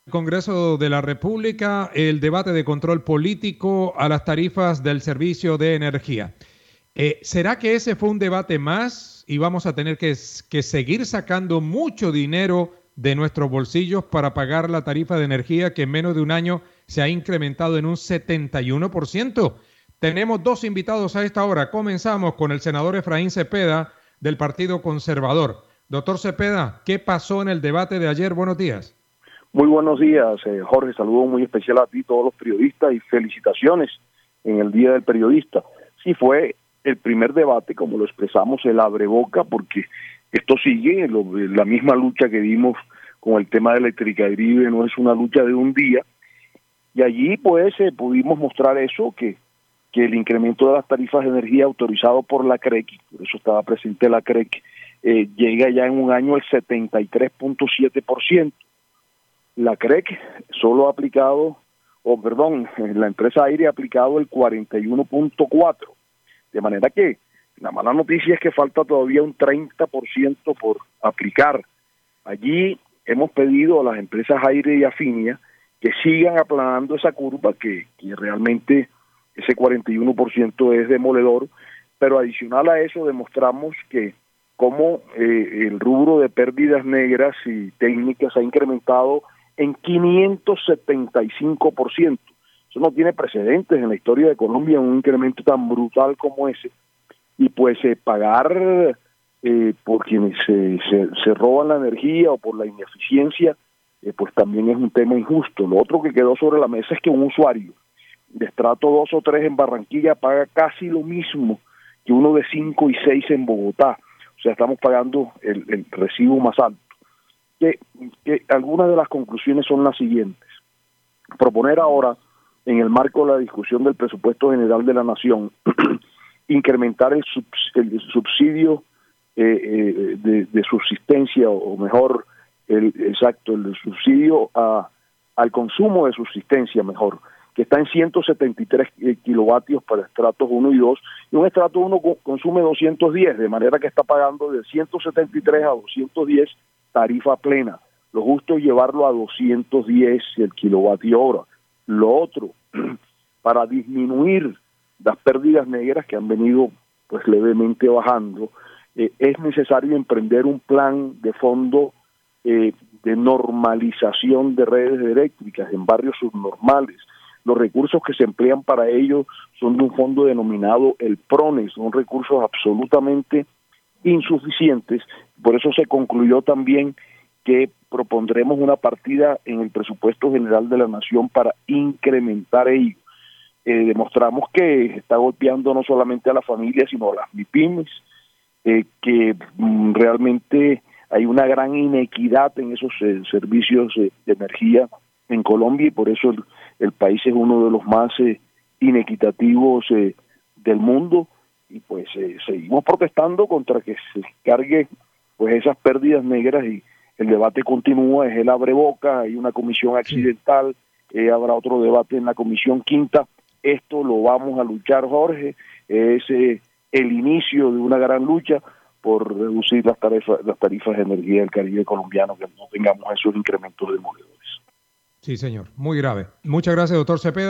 Congreso de la República el debate de control político a las tarifas del servicio de energía. ¿Será que ese fue un debate más y vamos a tener que seguir sacando mucho dinero de nuestros bolsillos para pagar la tarifa de energía que en menos de un año se ha incrementado en un 71%? Tenemos dos invitados a esta hora. Comenzamos con el senador Efraín Cepeda del Partido Conservador. Doctor Cepeda, ¿qué pasó en el debate de ayer? Buenos días. Muy buenos días, Jorge. Saludo muy especial a ti, todos los periodistas, y felicitaciones en el Día del Periodista. Sí, fue el primer debate, como lo expresamos, el abreboca, porque esto sigue, la misma lucha que dimos con el tema de Electricaribe, no es una lucha de un día, y allí pues pudimos mostrar eso, que el incremento de las tarifas de energía autorizado por la CREC, por eso estaba presente la CREC, llega ya en un año al 73.7%. La CREC solo ha aplicado, la empresa aire ha aplicado el 41.4%, de manera que la mala noticia es que falta todavía un 30% por aplicar. Allí hemos pedido a las empresas aire y Afinia que sigan aplanando esa curva, que realmente ese 41% es demoledor, pero adicional a eso demostramos que como el rubro de pérdidas negras y técnicas ha incrementado en 575%. Eso no tiene precedentes en la historia de Colombia, un incremento tan brutal como ese. Y pues pagar por quienes se roban la energía o por la ineficiencia, pues también es un tema injusto. Lo otro que quedó sobre la mesa es que un usuario de estrato 2 o 3 en Barranquilla paga casi lo mismo que uno de 5 y 6 en Bogotá. O sea, estamos pagando el recibo más alto. Que algunas de las conclusiones son las siguientes. Proponer ahora, en el marco de la discusión del presupuesto general de la Nación, incrementar el subsidio de subsistencia, o mejor, el subsidio al consumo de subsistencia, mejor, que está en 173 kilovatios para estratos 1 y 2, y un estrato 1 consume 210, de manera que está pagando de 173 a 210 tarifa plena. Lo justo es llevarlo a 210 el kilovatio hora. Lo otro, para disminuir las pérdidas negras que han venido pues levemente bajando, es necesario emprender un plan de fondo de normalización de redes eléctricas en barrios subnormales. Los recursos que se emplean para ello son de un fondo denominado el PRONES, son recursos absolutamente insuficientes. Por eso se concluyó también que propondremos una partida en el presupuesto general de la Nación para incrementar ello. Demostramos que está golpeando no solamente a las familias, sino a las MIPYMES, que realmente hay una gran inequidad en esos servicios de energía en Colombia, y por eso el país es uno de los más inequitativos del mundo, y pues seguimos protestando contra que se cargue pues esas pérdidas negras, y el debate continúa, es el abreboca, hay una comisión accidental, habrá otro debate en la comisión quinta. Esto lo vamos a luchar, Jorge, es el inicio de una gran lucha por reducir las tarifas de energía del Caribe colombiano, que no tengamos esos incrementos demoledores. Sí, señor, muy grave. Muchas gracias, doctor Cepeda.